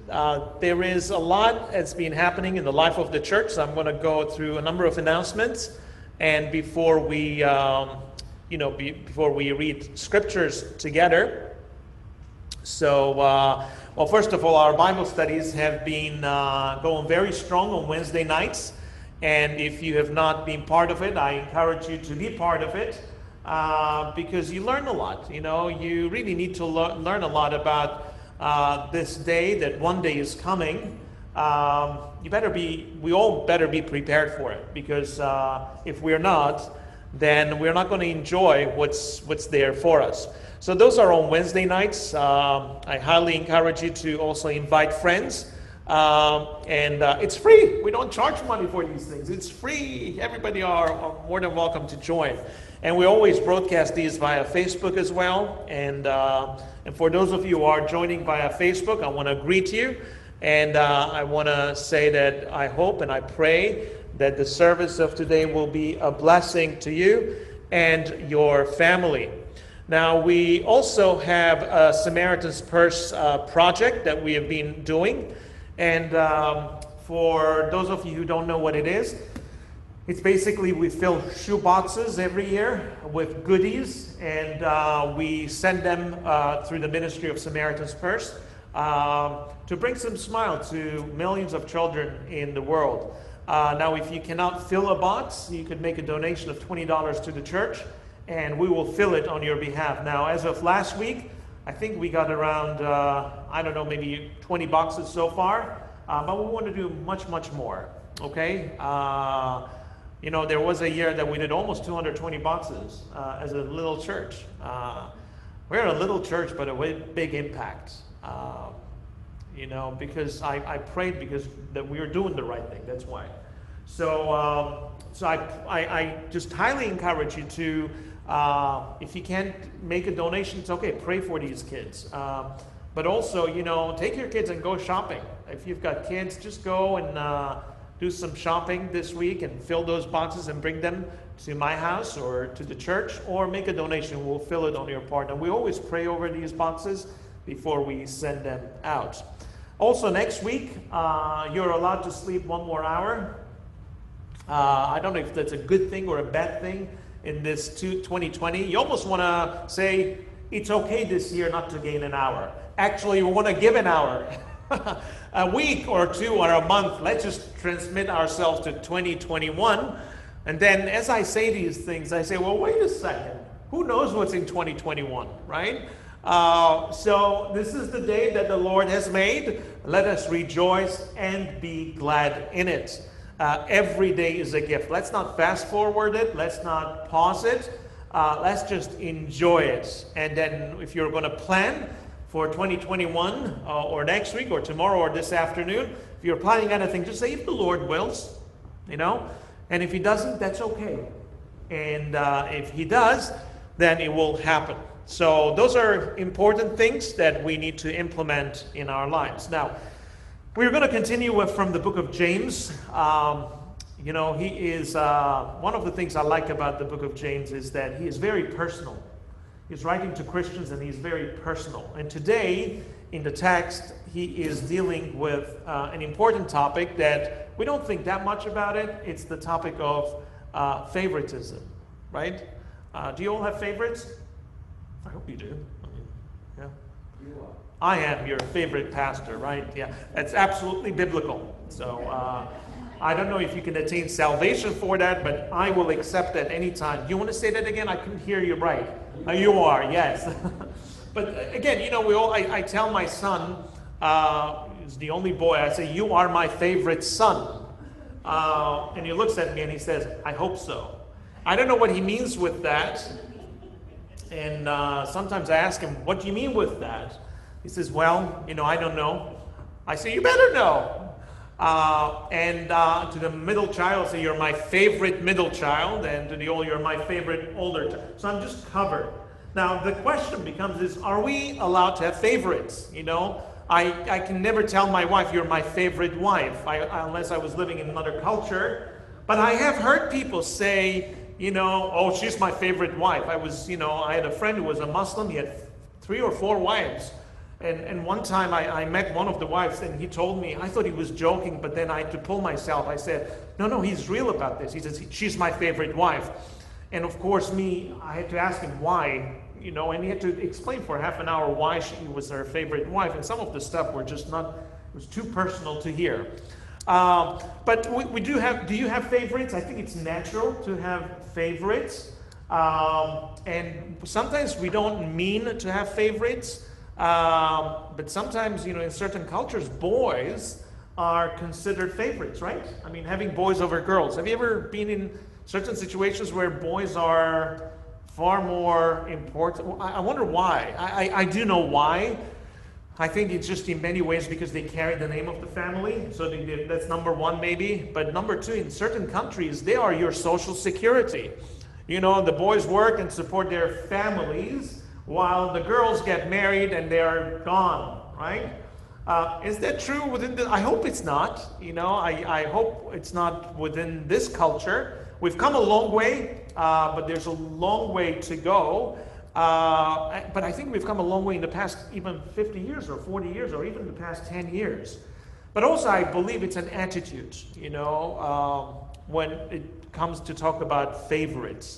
There is a lot that's been happening in the life of the church, so I'm going to go through a number of announcements. And before we, before we read scriptures together, well, first of all, our Bible studies have been going very strong on Wednesday nights. And if you have not been part of it, I encourage you to be part of it because you learn a lot. You really need to learn a lot about this day that one day is coming. We all better be prepared for it, because if we're not, then we're not going to enjoy what's there for us. So those are on Wednesday nights. I highly encourage you to also invite friends. And it's free. We don't charge money for these things. It's free. Everybody are more than welcome to join. And we always broadcast these via Facebook as well. And for those of you who are joining via Facebook, I want to greet you. And I want to say that I hope and I pray that the service of today will be a blessing to you and your family. Now, we also have a Samaritan's Purse project that we have been doing. And for those of you who don't know what it is, it's basically we fill shoe boxes every year with goodies, and we send them through the ministry of Samaritan's Purse to bring some smile to millions of children in the world. Now, if you cannot fill a box, you could make a donation of $20 to the church, and we will fill it on your behalf. Now, as of last week, I think we got around, maybe 20 boxes so far, but we want to do much, much more, okay? There was a year that we did almost 220 boxes as a little church. We're a little church, but a big impact, because I prayed because that we were doing the right thing, that's why. So I just highly encourage you to, if you can't make a donation, it's okay. Pray for these kids. But also, take your kids and go shopping. If you've got kids, just go and do some shopping this week and fill those boxes and bring them to my house or to the church, or make a donation. We'll fill it on your part. And we always pray over these boxes before we send them out. Also, next week, you're allowed to sleep one more hour. I don't know if that's a good thing or a bad thing in this 2020. You almost want to say, it's okay this year not to gain an hour. Actually, we want to give an hour. A week or two or a month, let's just transmit ourselves to 2021. And then as I say these things, I say, well, wait a second. Who knows what's in 2021, right? So this is the day that the Lord has made. Let us rejoice and be glad in it. Every day is a gift. Let's not fast forward it. Let's not pause it. Let's just enjoy it. And then if you're going to plan for 2021 or next week or tomorrow or this afternoon, if you're planning anything, just say, if the Lord wills, and if He doesn't, that's okay. And if He does, then it will happen. So those are important things that we need to implement in our lives. Now, we're going to continue from the book of James. He is, one of the things I like about the book of James is that he is very personal. He's writing to Christians and he's very personal. And today, in the text, he is dealing with an important topic that we don't think that much about it. It's the topic of favoritism, right? Do you all have favorites? I hope you do. Yeah. You are. I am your favorite pastor, right? Yeah, that's absolutely biblical. So I don't know if you can attain salvation for that, but I will accept that anytime. You want to say that again? I couldn't hear you right. You are, yes. But again, I tell my son, he's the only boy, I say, you are my favorite son. And he looks at me and he says, I hope so. I don't know what he means with that. And sometimes I ask him, what do you mean with that? He says, well, I don't know. I say, you better know. And to the middle child, I say, you're my favorite middle child. And to the old, you're my favorite older child. So I'm just covered. Now, the question becomes are we allowed to have favorites? I can never tell my wife, you're my favorite wife, unless I was living in another culture. But I have heard people say, oh, she's my favorite wife. I had a friend who was a Muslim. He had 3 or 4 wives. And one time I met one of the wives, and he told me, I thought he was joking, but then I had to pull myself. I said, no, he's real about this. He says, she's my favorite wife. And of course, I had to ask him why, and he had to explain for half an hour why she was her favorite wife. And some of the stuff were just not, it was too personal to hear. But we do you have favorites? I think it's natural to have favorites. And sometimes we don't mean to have favorites. But sometimes, in certain cultures, boys are considered favorites, right? I mean, having boys over girls. Have you ever been in certain situations where boys are far more important? I wonder why. I do know why. I think it's just in many ways because they carry the name of the family. So that's number one, maybe. But number two, in certain countries, they are your social security. The boys work and support their families, while the girls get married and they are gone, right? Is that true within I hope it's not. I hope it's not within this culture. We've come a long way, but there's a long way to go. But I think we've come a long way in the past even 50 years or 40 years or even the past 10 years. But also I believe it's an attitude, when it comes to talk about favorites.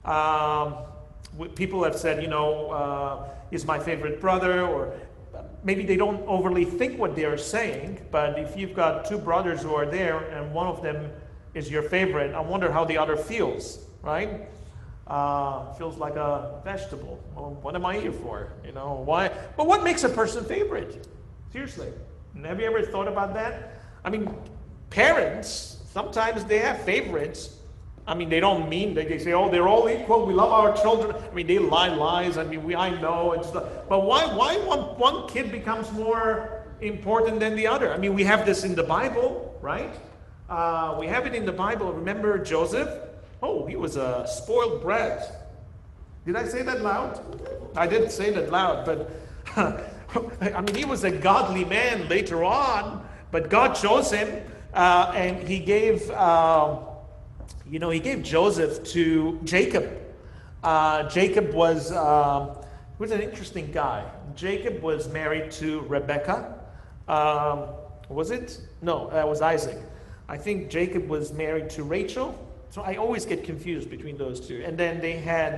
People have said, is my favorite brother, or maybe they don't overly think what they're saying, but if you've got two brothers who are there and one of them is your favorite, I wonder how the other feels, right? Feels like a vegetable. Well, what am I here for? Why? But what makes a person favorite? Seriously. Have you ever thought about that? I mean, parents, sometimes they have favorites. I mean, they don't mean that. They say, oh, they're all equal. We love our children. I mean, they lie lies. I mean, I know. But why one kid becomes more important than the other? I mean, we have this in the Bible, right? We have it in the Bible. Remember Joseph? Oh, he was a spoiled brat. Did I say that loud? I didn't say that loud, but I mean, he was a godly man later on, but God chose him, and he gave Joseph to Jacob. Jacob was an interesting guy. Jacob was married to Rebekah. Was it? No, that was Isaac. I think Jacob was married to Rachel. So I always get confused between those two. And then they had,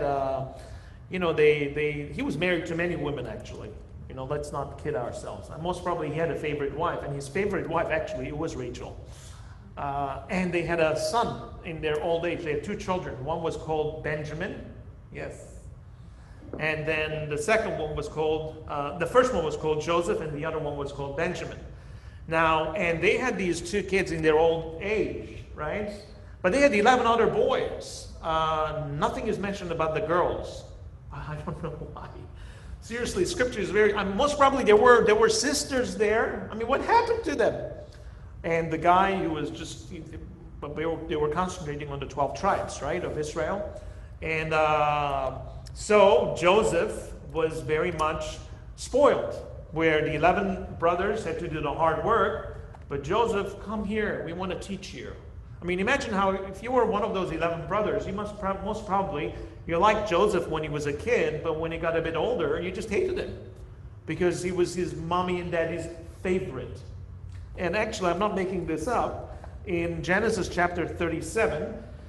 he was married to many women, actually. Let's not kid ourselves. And most probably he had a favorite wife, and his favorite wife, actually, it was Rachel. And they had a son in their old age. They had two children. One was called Benjamin. Yes. And then the second one was called, the first one was called Joseph, and the other one was called Benjamin. Now, and they had these two kids in their old age, right? But they had 11 other boys. Nothing is mentioned about the girls. I don't know why. Seriously, Scripture is most probably there were sisters there. I mean, what happened to them? And the guy who was they were concentrating on the 12 tribes, right, of Israel. And so Joseph was very much spoiled, where the 11 brothers had to do the hard work. But Joseph, come here, we want to teach you. I mean, imagine how, if you were one of those 11 brothers, you most probably, you're like Joseph when he was a kid, but when he got a bit older, you just hated him because he was his mommy and daddy's favorite. And actually, I'm not making this up. In Genesis chapter 37,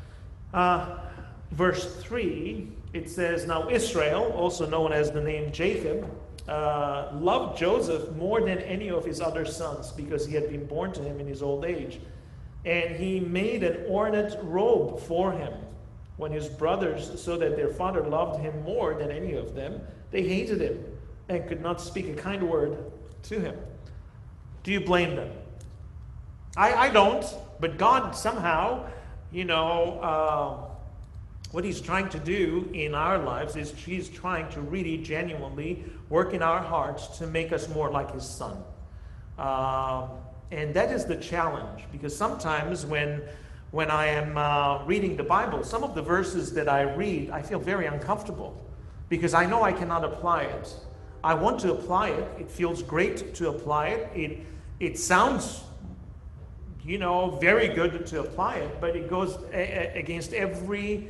verse 3, it says, now Israel, also known as the name Jacob, loved Joseph more than any of his other sons because he had been born to him in his old age. And he made an ornate robe for him. When his brothers saw that their father loved him more than any of them, they hated him and could not speak a kind word to him. Do you blame them? I don't, but God somehow, what he's trying to do in our lives is he's trying to really genuinely work in our hearts to make us more like his son. And that is the challenge, because sometimes when I am reading the Bible, some of the verses that I read, I feel very uncomfortable because I know I cannot apply it. I want to apply it. It feels great to apply it. It sounds, very good to apply it, but it goes against every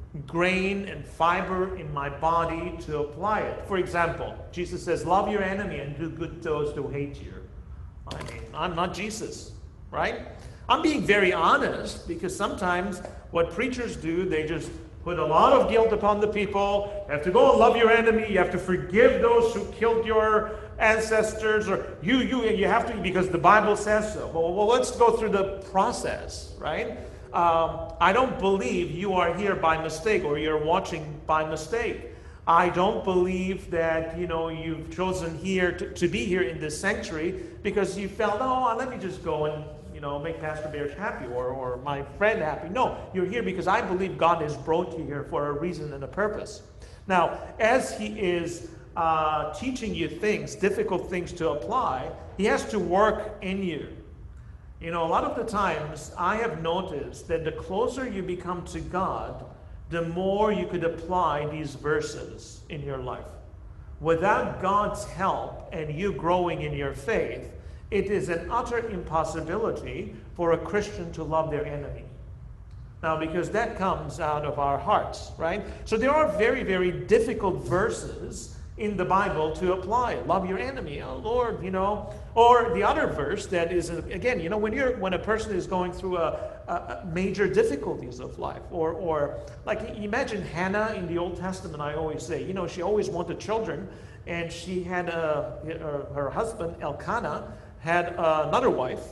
grain and fiber in my body to apply it. For example, Jesus says, love your enemy and do good to those who hate you. I mean, I'm not Jesus, right? I'm being very honest because sometimes what preachers do, they just put a lot of guilt upon the people. You have to go and love your enemy. You have to forgive those who killed your ancestors, or you have to, because the Bible says so. Well, let's go through the process, right? I don't believe you are here by mistake or you're watching by mistake. I don't believe that, you've chosen here to be here in this sanctuary because you felt, oh, let me just go and, make Pastor Bears happy or my friend happy. No, you're here because I believe God has brought you here for a reason and a purpose. Now, as He is teaching you things, difficult things to apply, He has to work in you. A lot of the times I have noticed that the closer you become to God, the more you could apply these verses in your life. Without God's help and you growing in your faith, it is an utter impossibility for a Christian to love their enemy. Now, because that comes out of our hearts, right? So there are very, very difficult verses in the Bible to apply. Love your enemy, oh Lord, Or the other verse that is, again, when a person is going through a major difficulties of life, or like imagine Hannah in the Old Testament. I always say, she always wanted children, and she had her husband Elkanah had another wife.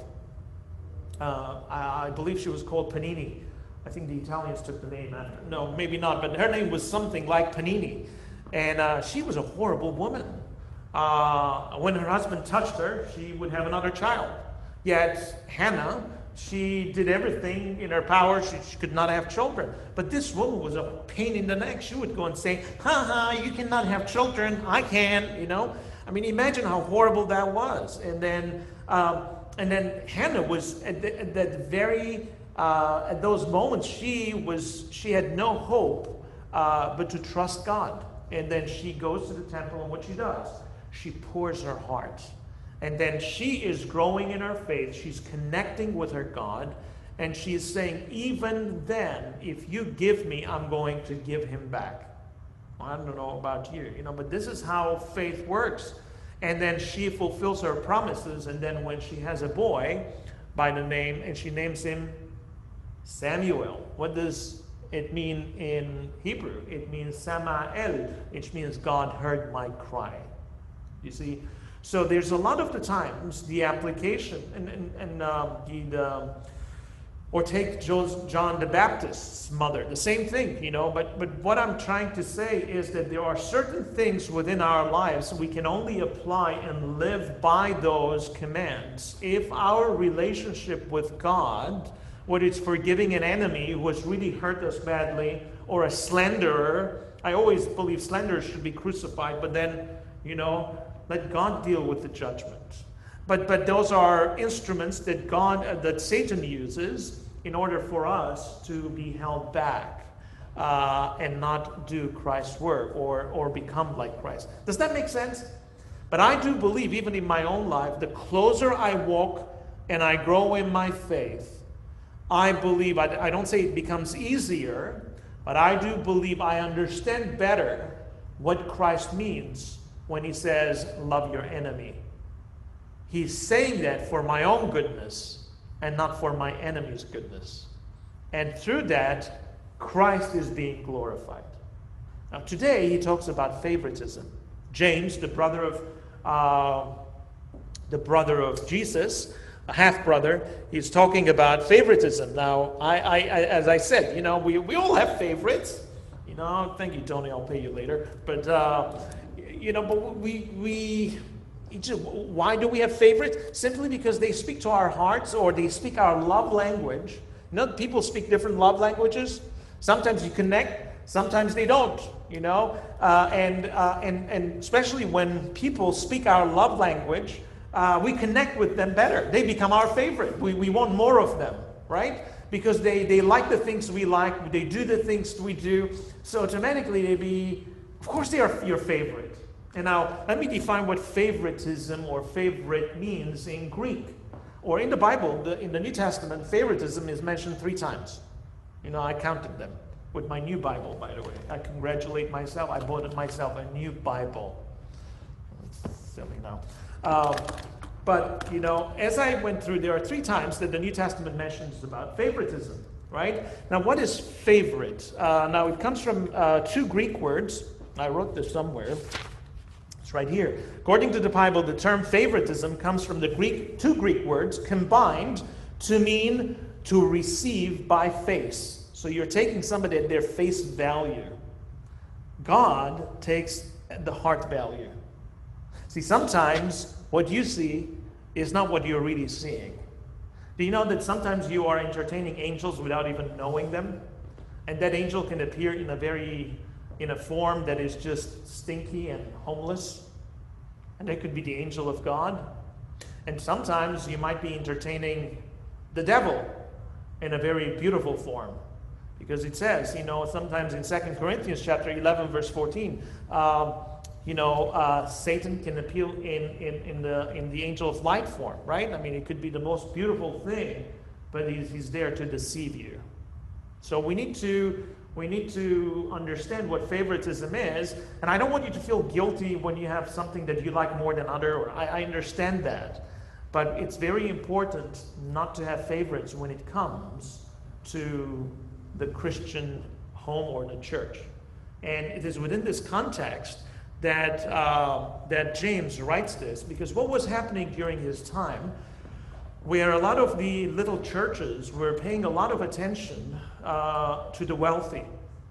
I believe she was called Panini. I think the Italians took the name after. No, maybe not, but her name was something like Panini. And she was a horrible woman. When her husband touched her, she would have another child. Yet Hannah, she did everything in her power. She could not have children. But this woman was a pain in the neck. She would go and say, you cannot have children. I can, I mean, imagine how horrible that was. And then Hannah was at those moments, she had no hope but to trust God. And then she goes to the temple, and what she does, she pours her heart. And then she is growing in her faith. She's connecting with her God. And she is saying, even then, if you give me, I'm going to give him back. I don't know about you, but this is how faith works. And then she fulfills her promises. And then when she has a boy by the name, and she names him Samuel. What does it mean in Hebrew? It means Samael, which means God heard my cry. You see? So there's a lot of the times the application, or take John the Baptist's mother, the same thing, but what I'm trying to say is that there are certain things within our lives we can only apply and live by those commands if our relationship with God, whether it's forgiving an enemy who has really hurt us badly, or a slanderer. I always believe slanderers should be crucified, but then, let God deal with the judgment. But those are instruments that Satan uses in order for us to be held back and not do Christ's work or become like Christ. Does that make sense? But I do believe, even in my own life, the closer I walk and I grow in my faith, I believe, I don't say it becomes easier, but I do believe I understand better what Christ means when he says, love your enemy. He's saying that for my own goodness and not for my enemy's goodness. And through that, Christ is being glorified. Now today, he talks about favoritism. James, the brother of Jesus, a half-brother, he's talking about favoritism. Now, I as I said, we all have favorites. Thank you, Tony, I'll pay you later. But, but why do we have favorites? Simply because they speak to our hearts, or they speak our love language. People speak different love languages. Sometimes you connect, sometimes they don't, and especially when people speak our love language, we connect with them better. They become our favorite. We want more of them, right? Because they like the things we like, they do the things we do, so automatically of course they are your favorite. And now, let me define what favoritism or favorite means in Greek. Or in the Bible, in the New Testament, favoritism is mentioned 3 times. I counted them. with my new Bible, by the way. I congratulate myself. I bought myself a new Bible. It's silly now. But, as I went through, there are 3 times that the New Testament mentions about favoritism, right? Now, what is favorite? Now, it comes from 2 Greek words. I wrote this somewhere. It's right here. According to the Bible, the term favoritism comes from the 2 Greek words combined to mean to receive by face. So you're taking somebody at their face value. God takes the heart value. See, sometimes what you see is not what you're really seeing. Do you know that sometimes you are entertaining angels without even knowing them? And that angel can appear in a form that is just stinky and homeless. And that could be the angel of God. And sometimes you might be entertaining the devil in a very beautiful form. Because it says, sometimes in 2 Corinthians chapter 11, verse 14, Satan can appear in the angel of light form, right? I mean, it could be the most beautiful thing, but he's there to deceive you. So we need to understand what favoritism is, and I don't want you to feel guilty when you have something that you like more than other. I understand that, but it's very important not to have favorites when it comes to the Christian home or the church. And it is within this context that James writes this, because what was happening during his time, where a lot of the little churches were paying a lot of attention to the wealthy.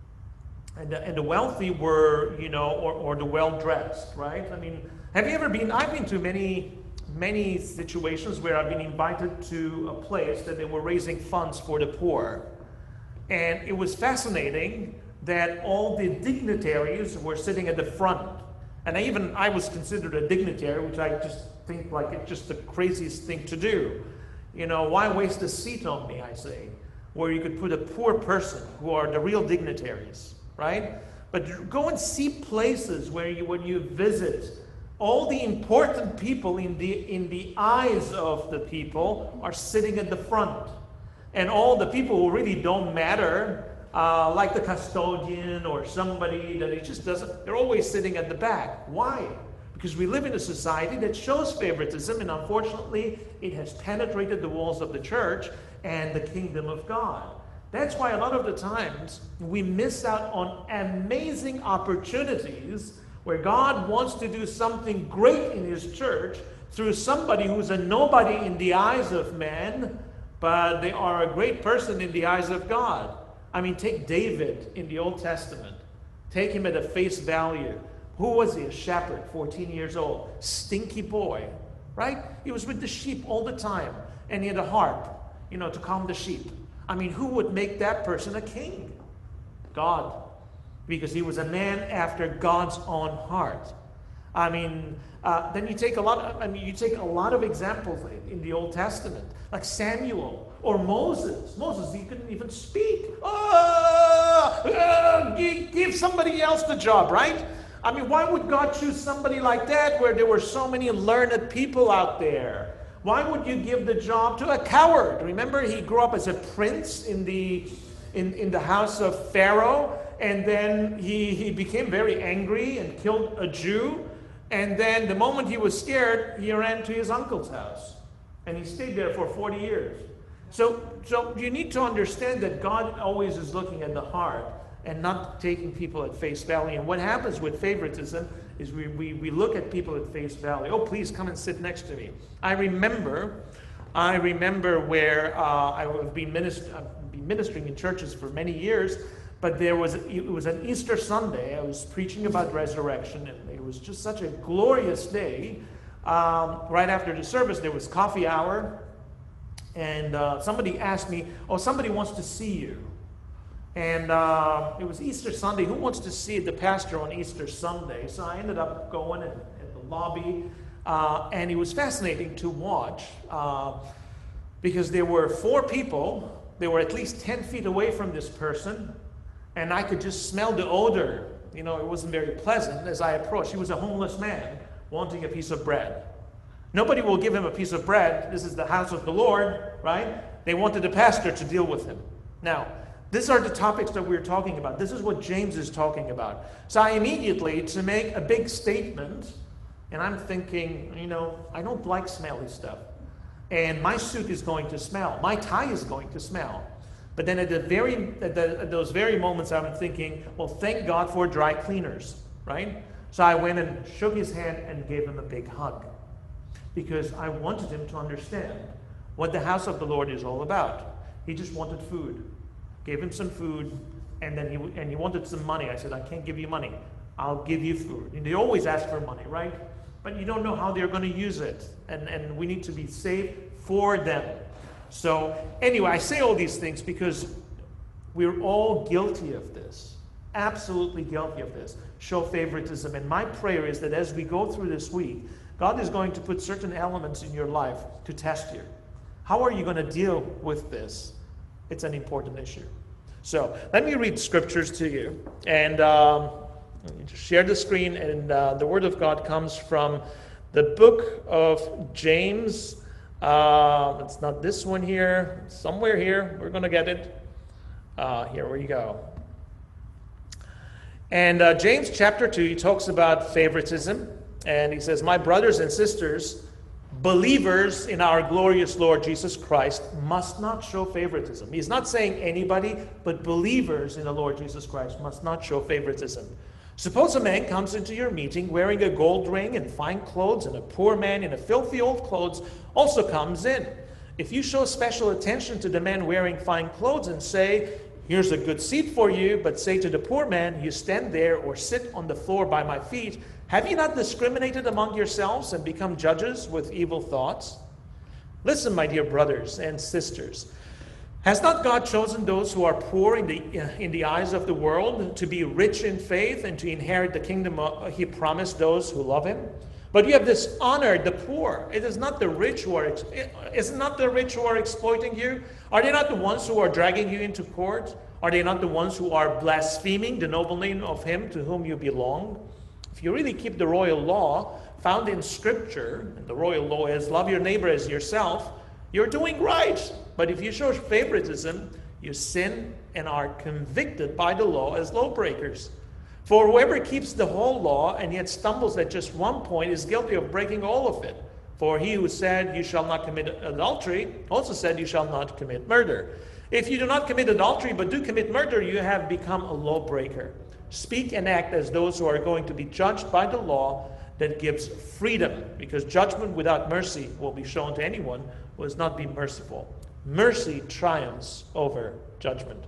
And the wealthy were, or the well-dressed, right? I mean, have you ever been, I've been to many situations where I've been invited to a place that they were raising funds for the poor. And it was fascinating that all the dignitaries were sitting at the front. And I was considered a dignitary, which I just think like it's just the craziest thing to do. Why waste a seat on me, I say, where you could put a poor person who are the real dignitaries, right? But go and see places where when you visit, all the important people in the eyes of the people are sitting at the front. And all the people who really don't matter, like the custodian or somebody that it just doesn't, they're always sitting at the back. Why? Because we live in a society that shows favoritism, and unfortunately, it has penetrated the walls of the church and the kingdom of God. That's why a lot of the times we miss out on amazing opportunities where God wants to do something great in His church through somebody who's a nobody in the eyes of man, but they are a great person in the eyes of God. I mean, take David in the Old Testament. Take him at a face value. Who was he? A shepherd, 14 years old. Stinky boy, right? He was with the sheep all the time. And he had a harp, to calm the sheep. I mean, who would make that person a king? God. Because he was a man after God's own heart. I mean, then you take a lot of examples in the Old Testament, like Samuel or Moses. Moses, he couldn't even speak. Give somebody else the job, right? I mean, why would God choose somebody like that where there were so many learned people out there? Why would you give the job to a coward? Remember, he grew up as a prince in the house of Pharaoh, and then he became very angry and killed a Jew. And then the moment he was scared, he ran to his uncle's house. And he stayed there for 40 years. So you need to understand that God always is looking at the heart and not taking people at face value. And what happens with favoritism is we look at people at face value. Oh, please come and sit next to me. I remember where I've been ministering in churches for many years. But it was an Easter Sunday. I was preaching about resurrection, and it was just such a glorious day. Right after the service, there was coffee hour, and somebody asked me, somebody wants to see you. And it was Easter Sunday. Who wants to see the pastor on Easter Sunday? So I ended up going in the lobby, and it was fascinating to watch because there were 4 people. They were at least 10 feet away from this person. And I could just smell the odor. It wasn't very pleasant as I approached. He was a homeless man wanting a piece of bread. Nobody will give him a piece of bread. This is the house of the Lord, right? They wanted the pastor to deal with him. Now, These are the topics that we're talking about. This is what James is talking about. So I immediately, to make a big statement, and I'm thinking, I don't like smelly stuff. And my suit is going to smell. My tie is going to smell. But then at those very moments, I'm thinking, well, thank God for dry cleaners, right? So I went and shook his hand and gave him a big hug, because I wanted him to understand what the house of the Lord is all about. He just wanted food. Gave him some food, and then he wanted some money. I said, I can't give you money. I'll give you food. And they always ask for money, right? But you don't know how they're going to use it. And we need to be safe for them. So anyway, I say all these things because we're all guilty of this. Absolutely guilty of this. Show favoritism. And my prayer is that as we go through this week, God is going to put certain elements in your life to test you. How are you going to deal with this? It's an important issue. So let me read scriptures to you. And share the screen. And the Word of God comes from the book of James. It's not this one here. Somewhere here. We're going to get it. Here we go. And James chapter 2, he talks about favoritism. And he says, my brothers and sisters, believers in our glorious Lord Jesus Christ must not show favoritism. He's not saying anybody, but believers in the Lord Jesus Christ must not show favoritism. Suppose a man comes into your meeting wearing a gold ring and fine clothes, and a poor man in a filthy old clothes also comes in. If you show special attention to the man wearing fine clothes and say, here's a good seat for you, but say to the poor man, you stand there or sit on the floor by my feet, have you not discriminated among yourselves and become judges with evil thoughts? Listen, my dear brothers and sisters. Has not God chosen those who are poor in the eyes of the world to be rich in faith and to inherit the kingdom he promised those who love him? But you have dishonored the poor. It is not the rich who are exploiting you. Are they not the ones who are dragging you into court? Are they not the ones who are blaspheming the noble name of him to whom you belong? If you really keep the royal law found in Scripture, and the royal law is love your neighbor as yourself, you're doing right. But if you show favoritism, you sin and are convicted by the law as lawbreakers. For whoever keeps the whole law and yet stumbles at just one point is guilty of breaking all of it. For he who said, you shall not commit adultery, also said, you shall not commit murder. If you do not commit adultery but do commit murder, you have become a lawbreaker. Speak and act as those who are going to be judged by the law that gives freedom, because judgment without mercy will be shown to anyone who has not been merciful. Mercy triumphs over judgment.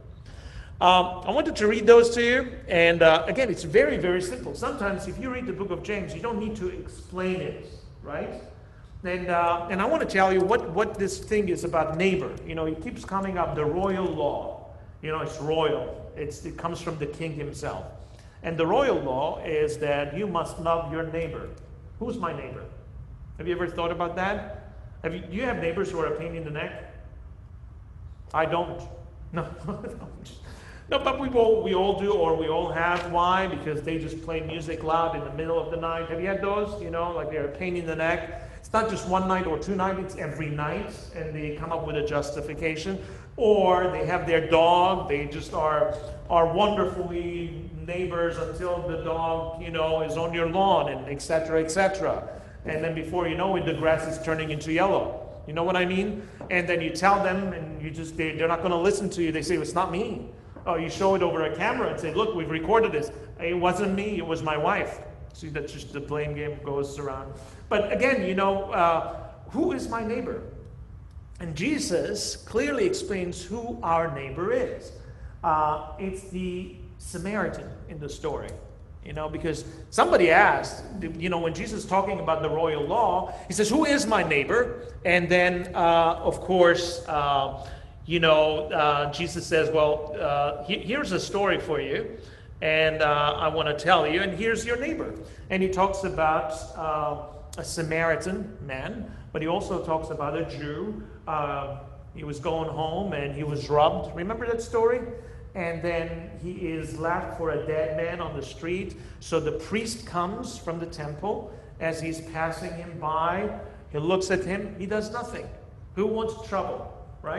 I wanted to read those to you, and again, it's very, very simple. Sometimes if you read the book of James, you don't need to explain it, right? And I want to tell you what this thing is about neighbor. It keeps coming up, the royal law. It's royal. It comes from the king himself. And the royal law is that you must love your neighbor. Who's my neighbor? Have you ever thought about that? Do you have neighbors who are a pain in the neck? I don't. No. No, but we all do, or we all have. Why? Because they just play music loud in the middle of the night. Have you had those? Like they're a pain in the neck. It's not just one night or two nights, it's every night, and they come up with a justification. Or they have their dog, they just are wonderfully neighbors until the dog, is on your lawn, and et cetera, et cetera. And then before you know it, the grass is turning into yellow. You know what I mean? And then you tell them, and they're not going to listen to you. They say, it's not me. Oh, you show it over a camera and say, look, we've recorded this. It wasn't me, it was my wife. See, that's just the blame game goes around. But again, who is my neighbor? And Jesus clearly explains who our neighbor is. It's the Samaritan in the story. Because somebody asked, when Jesus is talking about the royal law, he says, who is my neighbor? And then, of course, Jesus says, well, here's a story for you, and I want to tell you, and here's your neighbor. And he talks about a Samaritan man, but he also talks about a Jew. He was going home, and he was robbed. Remember that story? And then he is left for a dead man on the street. So the priest comes from the temple. As he's passing him by, he looks at him. He does nothing. Who wants trouble, right?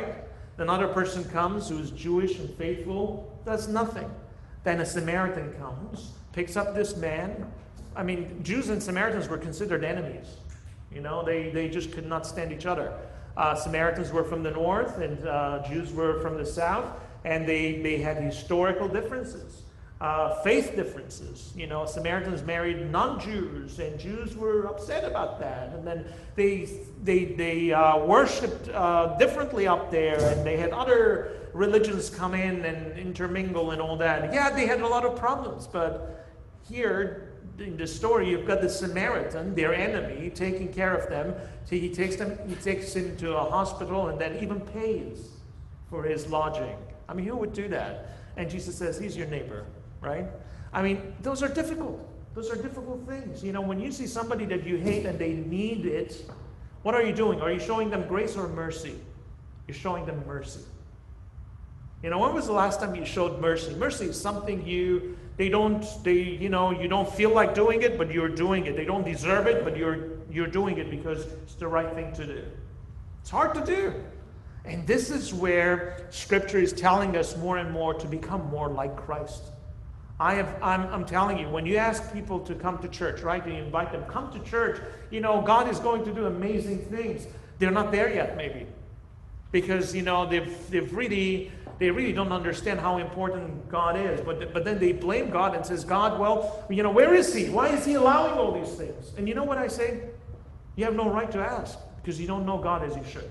Another person comes who's Jewish and faithful, does nothing. Then a Samaritan comes, picks up this man. I mean, Jews and Samaritans were considered enemies. You know, they just could not stand each other. Samaritans were from the north and Jews were from the south, and they had historical differences, faith differences. You know, Samaritans married non-Jews, and Jews were upset about that. And then they worshipped differently up there, and they had other religions come in and intermingle and all that. Yeah, they had a lot of problems, but here in the story, you've got the Samaritan, their enemy, taking care of them. He takes him to a hospital and then even pays for his lodging. I mean, who would do that? And Jesus says, he's your neighbor, right? I mean, those are difficult. Those are difficult things. You know, when you see somebody that you hate and they need it, what are you doing? Are you showing them grace or mercy? You're showing them mercy. You know, when was the last time you showed mercy? Mercy is something you don't feel like doing it, but you're doing it. They don't deserve it, but you're doing it because it's the right thing to do. It's hard to do. And this is where Scripture is telling us more and more to become more like Christ. I'm telling you, when you ask people to come to church, right? You invite them, come to church. You know, God is going to do amazing things. They're not there yet, maybe. Because, you know, they really don't understand how important God is. But then they blame God and says, God, well, you know, where is he? Why is he allowing all these things? And you know what I say? You have no right to ask because you don't know God as you should.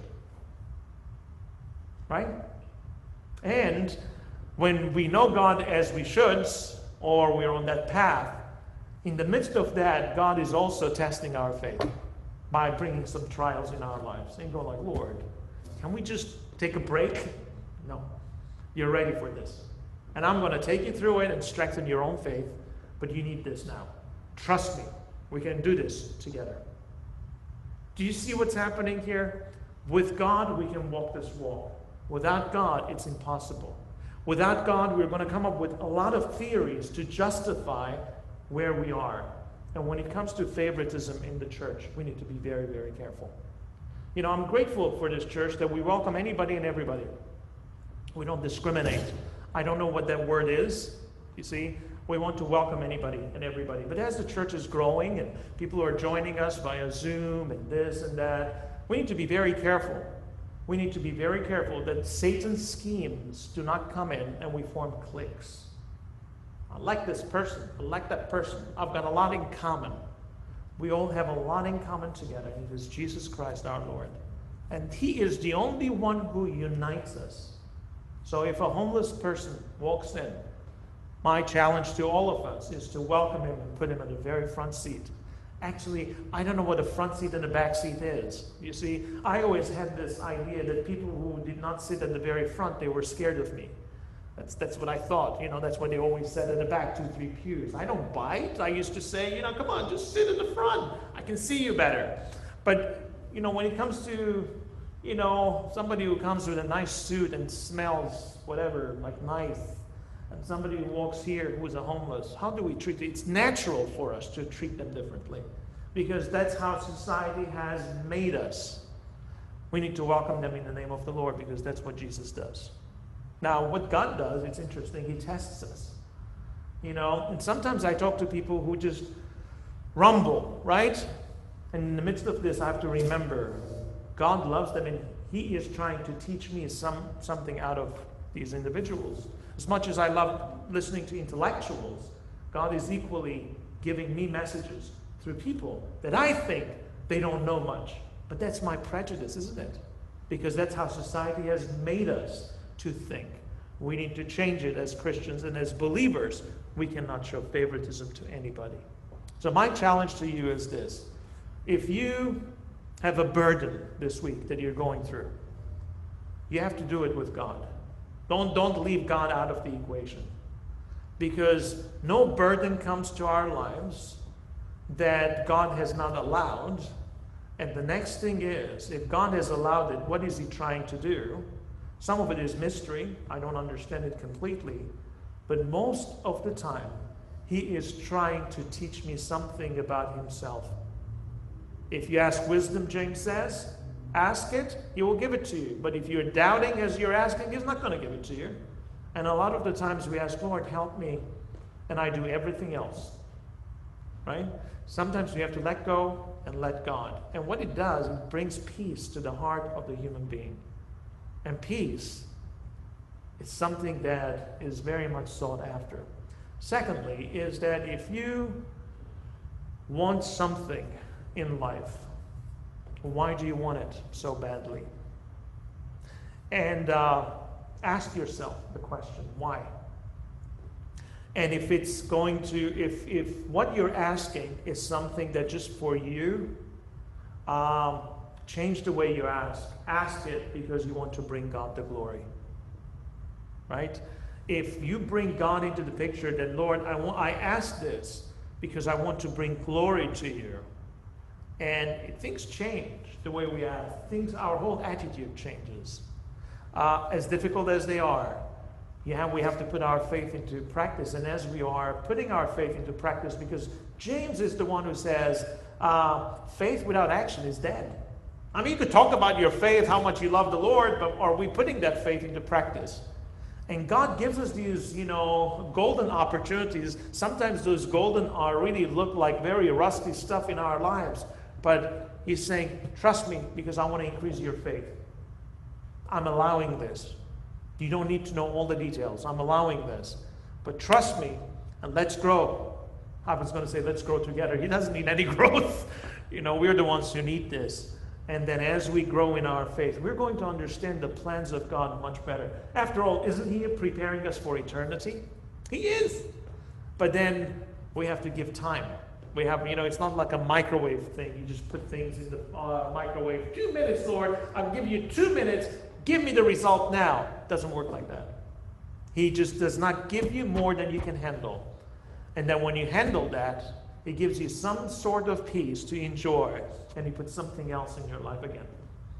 Right? And when we know God as we should, or we're on that path, in the midst of that, God is also testing our faith by bringing some trials in our lives. And go like, Lord, can we just take a break? No. You're ready for this. And I'm going to take you through it and strengthen your own faith, but you need this now. Trust me. We can do this together. Do you see what's happening here? With God, we can walk this walk. Without God, it's impossible. Without God, we're going to come up with a lot of theories to justify where we are. And when it comes to favoritism in the church, we need to be very, very careful. You know, I'm grateful for this church that we welcome anybody and everybody. We don't discriminate. I don't know what that word is. You see, we want to welcome anybody and everybody. But as the church is growing and people are joining us via Zoom and this and that, we need to be very careful. We need to be very careful that Satan's schemes do not come in and we form cliques. I like this person. I like that person. I've got a lot in common. We all have a lot in common together. It is Jesus Christ our Lord. And he is the only one who unites us. So if a homeless person walks in, my challenge to all of us is to welcome him and put him in the very front seat. Actually, I don't know what a front seat and a back seat is. You see, I always had this idea that people who did not sit at the very front, they were scared of me. That's what I thought. You know, that's what they always said at the back, 2-3 pews. I don't bite. I used to say, you know, come on, just sit in the front. I can see you better. But, you know, when it comes to, you know, somebody who comes with a nice suit and smells whatever, like nice, and somebody who walks here who is a homeless, how do we treat it? It's natural for us to treat them differently because that's how society has made us. We need to welcome them in the name of the Lord because that's what Jesus does. Now, what God does, it's interesting, he tests us. You know, and sometimes I talk to people who just rumble, right? And in the midst of this, I have to remember God loves them and he is trying to teach me something out of these individuals. As much as I love listening to intellectuals, God is equally giving me messages through people that I think they don't know much. But that's my prejudice, isn't it? Because that's how society has made us to think. We need to change it as Christians and as believers. We cannot show favoritism to anybody. So my challenge to you is this. If you have a burden this week that you're going through, you have to do it with God. Don't leave God out of the equation. Because no burden comes to our lives that God has not allowed. And the next thing is, if God has allowed it, what is he trying to do? Some of it is mystery. I don't understand it completely. But most of the time, he is trying to teach me something about himself. If you ask wisdom, James says, Ask it, He will give it to you. But if you're doubting as you're asking, He's not going to give it to you. And a lot of the times we ask, Lord, help me, and I do everything else. Right? Sometimes we have to let go and let God. And what it does, it brings peace to the heart of the human being. And peace is something that is very much sought after. Secondly, is that if you want something in life, why do you want it so badly? And ask yourself the question, why? And if it's going to, if what you're asking is something that just for you, change the way you ask. Ask it because you want to bring God the glory. Right? If you bring God into the picture, then Lord, I ask this because I want to bring glory to you. And things change the way we ask. Our whole attitude changes. As difficult as they are, we have to put our faith into practice. And as we are putting our faith into practice, because James is the one who says, faith without action is dead. I mean, you could talk about your faith, how much you love the Lord, but are we putting that faith into practice? And God gives us these, golden opportunities. Sometimes those golden really look like very rusty stuff in our lives. But He's saying, trust me, because I want to increase your faith. I'm allowing this. You don't need to know all the details. I'm allowing this. But trust me, and let's grow. I was going to say, let's grow together. He doesn't need any growth. We're the ones who need this. And then as we grow in our faith, we're going to understand the plans of God much better. After all, isn't He preparing us for eternity? He is. But then we have to give time. We have, it's not like a microwave thing. You just put things in the microwave. 2 minutes, Lord. I'll give you 2 minutes. Give me the result now. It doesn't work like that. He just does not give you more than you can handle. And then when you handle that, He gives you some sort of peace to enjoy. And He puts something else in your life again.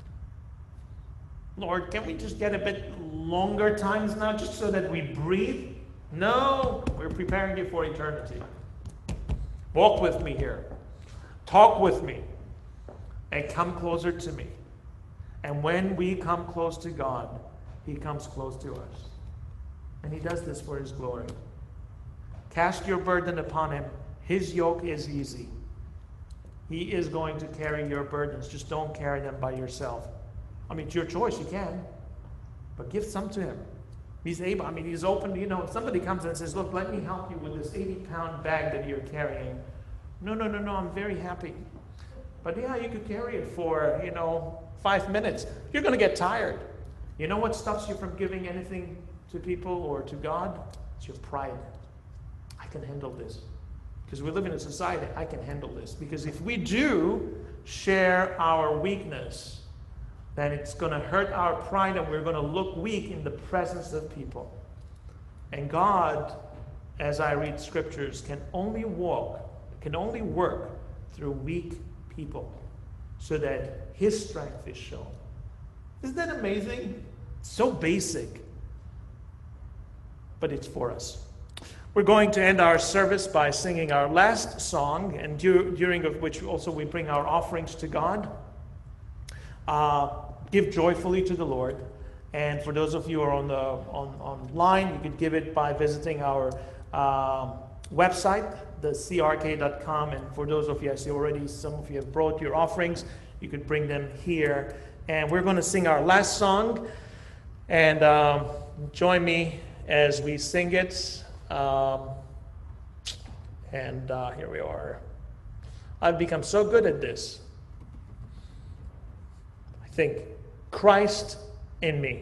Lord, can we just get a bit longer times now just so that we breathe? No, we're preparing you for eternity. Walk with me here. Talk with me. And come closer to me. And when we come close to God, He comes close to us. And He does this for His glory. Cast your burden upon Him. His yoke is easy. He is going to carry your burdens. Just don't carry them by yourself. I mean, it's your choice. You can. But give some to Him. He's able. I mean, He's open. If somebody comes and says, look, let me help you with this 80-pound bag that you're carrying. No, I'm very happy. But yeah, you could carry it for, 5 minutes. You're going to get tired. You know what stops you from giving anything to people or to God? It's your pride. I can handle this. Because we live in a society, I can handle this. Because if we do share our weakness, then it's going to hurt our pride and we're going to look weak in the presence of people. And God, as I read scriptures, can only work through weak people so that His strength is shown. Isn't that amazing? It's so basic, but it's for us. We're going to end our service by singing our last song, and during of which also we bring our offerings to God. Give joyfully to the Lord. And for those of you who are online, you could give it by visiting our website, thecrk.com. And for those of you, I see already some of you have brought your offerings. You could bring them here. And we're going to sing our last song. And join me as we sing it. Here we are. I've become so good at this. I think Christ in me.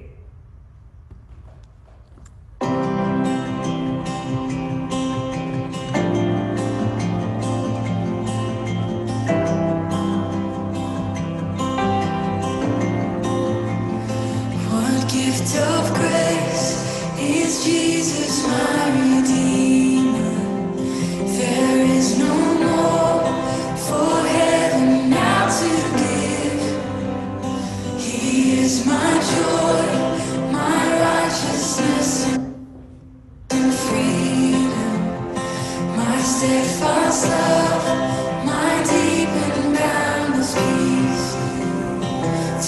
What gift of grace is Jesus my Redeemer? There is no more for heaven now to give. He is my joy, my righteousness and freedom, my steadfast love, my deep and boundless peace.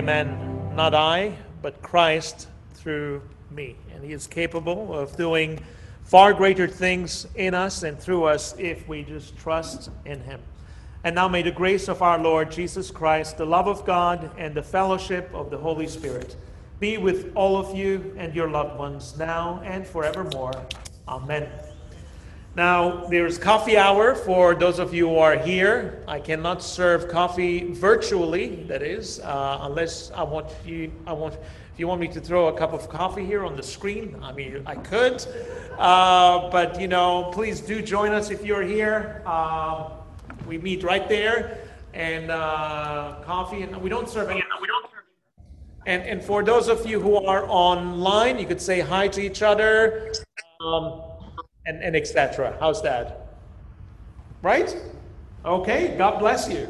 amen, not I, but Christ through me. And he is capable of doing far greater things in us and through us if we just trust in him. And now may the grace of our Lord Jesus Christ, the love of God, and the fellowship of the Holy Spirit be with all of you and your loved ones now and forevermore. Amen. Now, there's coffee hour for those of you who are here. I cannot serve coffee virtually, that is, unless if you want me to throw a cup of coffee here on the screen, I mean, I could. But, please do join us if you're here. We meet right there, and coffee, and we don't serve any. And for those of you who are online, you could say hi to each other, and etc. How's that? Right? Okay, God bless you.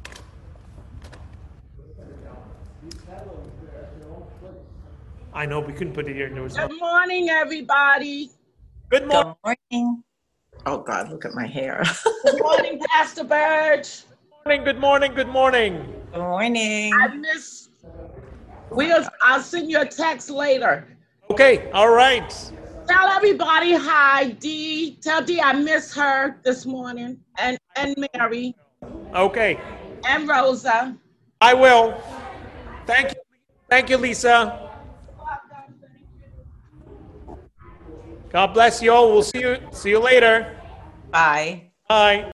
I know we couldn't put it here. Good morning, everybody. Good morning. Good morning. Oh God, look at my hair. Good morning, Pastor Birch. Good morning. Good morning. I miss. I'll send you a text later. Okay, all right. Tell everybody hi, Dee. Tell Dee I miss her this morning, and Mary. Okay. And Rosa. I will. Thank you. Thank you, Lisa. God bless you all. We'll see you later. Bye. Bye.